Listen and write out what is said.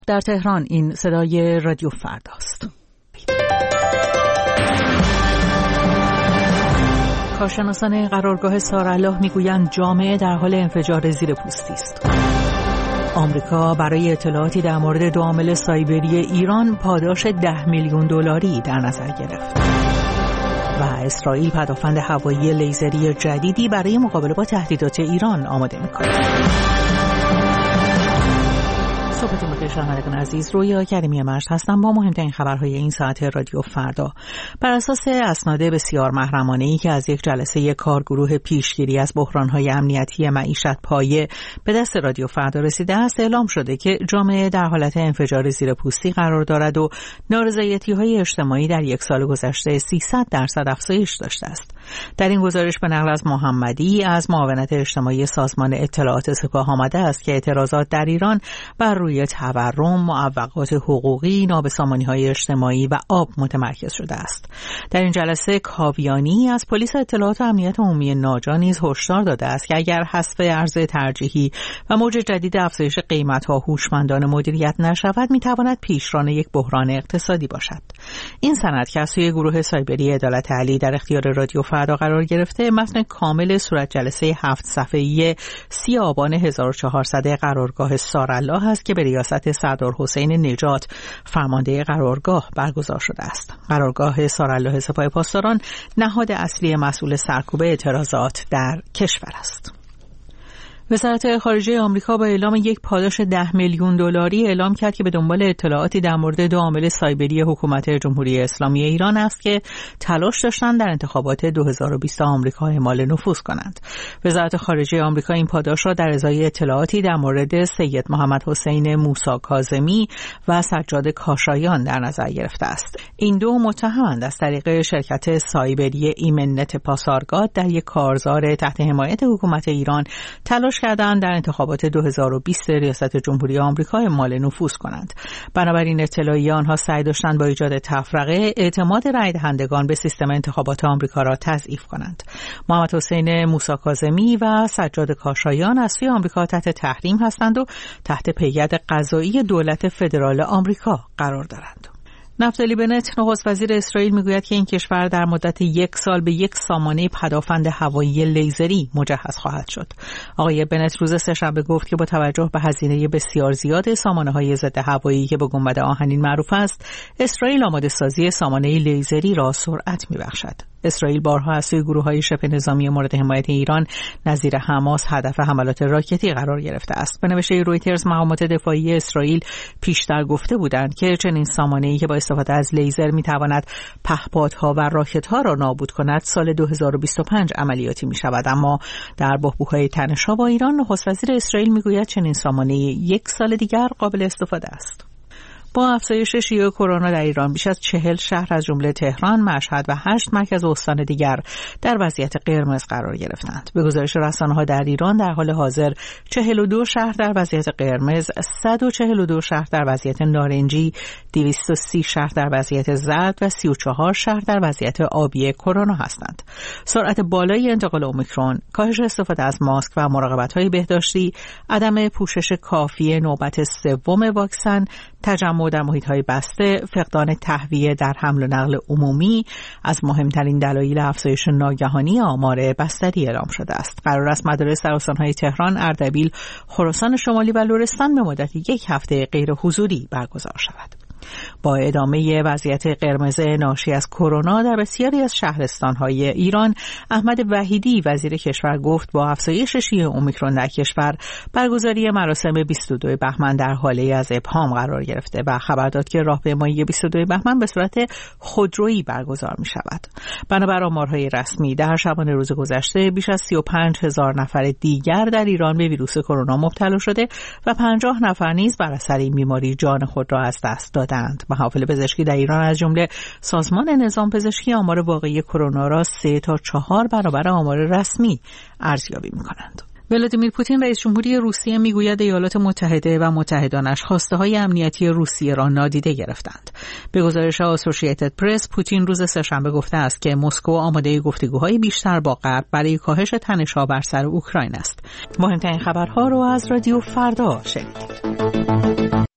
در تهران این صدای رادیو فرداست. کارشناسان قرارگاه سارالله میگویند جامعه در حال انفجار زیرپوستی است. آمریکا برای اطلاعاتی در مورد 2 عامل سایبری ایران پاداش $10 میلیون در نظر گرفت. و اسرائیل پدافند هوایی لیزری جدیدی برای مقابله با تهدیدات ایران آماده می‌کند. صبحتون بخیر شنوندگان عزیز، رویا کریمی مشت هستم با مهمترین خبرهای این ساعت رادیو فردا. بر اساس اسناد بسیار محرمانه‌ای که از یک جلسه کارگروه پیشگیری از بحران‌های امنیتی معیشت پایه به دست رادیو فردا رسیده است، اعلام شده که جامعه در حالت انفجار زیرپوستی قرار دارد و نارضایتی‌های اجتماعی در یک سال گذشته 300% افزایش داشته است. در این گزارش به نقل از محمدی از معاونت اجتماعی سازمان اطلاعات سپاه آمده است که اعتراضات در ایران بر روی تورم، معوقات حقوقی، نابسامانی‌های اجتماعی و آب متمرکز شده است. در این جلسه کاویانی از پلیس اطلاعات و امنیت عمومی ناجا نیز هشدار داده است که اگر حذف ارز ترجیحی و موج جدید افزایش قیمت‌ها هوشمندانه مدیریت نشود، می‌تواند پیشران یک بحران اقتصادی باشد. این سند که از سوی گروه سایبری عدالت علی در اختیار رادیو فردا قرار گرفته، متن کامل صورت جلسه 7 صفحه‌ای 30 آبان 1400 قرارگاه سارالله است که به ریاست سردار حسین نجات فرمانده قرارگاه برگزار شده است. قرارگاه سارالله سپاه پاسداران نهاد اصلی مسئول سرکوب اعتراضات در کشور است. وزارت خارجه آمریکا با اعلام یک پاداش $10 میلیون اعلام کرد که به دنبال اطلاعاتی در مورد 2 عامل سایبری حکومت جمهوری اسلامی ایران است که تلاش داشتند در انتخابات 2020 آمریکا اعمال نفوذ کنند. وزارت خارجه آمریکا این پاداش را در ازای اطلاعاتی در مورد سید محمد حسین موسی کاظمی و سجاد کاشایان در نظر گرفته است. این 2 متهمند از طریق شرکت سایبری ایمنت پاسارگاد در یک کارزار تحت حمایت حکومت ایران تلاش کردند در انتخابات 2020 ریاست جمهوری آمریکا اعمال نفوذ کنند. بنابراین اطلاعیه آنها سعی داشتند با ایجاد تفرقه اعتماد رای دهندگان به سیستم انتخابات آمریکا را تضعیف کنند. محمد حسین موسی کاظمی و سجاد کاشایان از سوی آمریکا تحت تحریم هستند و تحت پیگرد قضایی دولت فدرال آمریکا قرار دارند. نفتالی بنت نخست وزیر اسرائیل میگوید که این کشور در مدت 1 سال به یک سامانه پدافند هوایی لیزری مجهز خواهد شد. آقای بنت روز سه‌شنبه گفت که با توجه به هزینه بسیار زیاد سامانه‌های ضد هوایی که به گنبد آهنین معروف است، اسرائیل آماده سازی سامانه لیزری را سرعت می‌بخشد. اسرائیل بارها از سوی گروه‌های شبه نظامی مورد حمایت ایران نظیر حماس هدف حملات راکتی قرار گرفته است. به نوشته رویترز، مقامات دفاعی اسرائیل پیشتر گفته بودند که چنین سامانه‌ای که با استفاده از لیزر می‌تواند پهپادها و راکت‌ها را نابود کند سال 2025 عملیاتی می‌شود. اما در بحبوح‌های تنش‌ها با ایران، نخست وزیر اسرائیل می‌گوید چنین سامانه‌ای 1 سال دیگر قابل استفاده است. با افزایش شیوع کرونا در ایران، بیش از 40 شهر از جمله تهران، مشهد و 8 مرکز استان دیگر در وضعیت قرمز قرار گرفتند. به گزارش رسانه‌ها در ایران، در حال حاضر 42 شهر در وضعیت قرمز، 142 شهر در وضعیت نارنجی، 230 شهر در وضعیت زرد و 34 شهر در وضعیت آبی کرونا هستند. سرعت بالای انتقال اومیکرون، کاهش استفاده از ماسک و مراقبت‌های بهداشتی، عدم پوشش کافی نوبت سوم واکسن، تجمع در محیط‌های بسته، فقدان تهویه در حمل و نقل عمومی از مهمترین دلایل افزایش ناگهانی آمار بستری اعلام شده است. قرار است مدارس در استان‌های تهران، اردبیل، خراسان شمالی و لرستان به مدت 1 هفته غیر حضوری برگزار شود. با ادامه وضعیت قرمز ناشی از کرونا در بسیاری از شهرستان‌های ایران، احمد وحیدی وزیر کشور گفت با افزایش شیوع اومیکرون در کشور، برگزاری مراسم 22 بهمن در حاله از ابهام قرار گرفته و خبر داد که راهپیمایی 22 بهمن به صورت خودرویی برگزار می‌شود. بنابر آمارهای رسمی، در شبانه روز گذشته بیش از 35,000 نفر دیگر در ایران به ویروس کرونا مبتلا شده و 50 نفر نیز بر اثر این بیماری جان خود را از دست دادند. محافل پزشکی در ایران از جمله سازمان نظام پزشکی آمار واقعی کرونا را 3 تا 4 برابر آمار رسمی ارزیابی می‌کنند. ولادیمیر پوتین رئیس جمهوری روسیه میگوید ایالات متحده و متحدانش خواسته‌های امنیتی روسیه را نادیده گرفتند. به گزارش اسوسییتد پرس، پوتین روز سه‌شنبه گفته است که مسکو آماده گفتگوهای بیشتر با غرب برای کاهش تنش‌ها بر سر اوکراین است. مهمترین خبرها را از رادیو فردا شنیدید.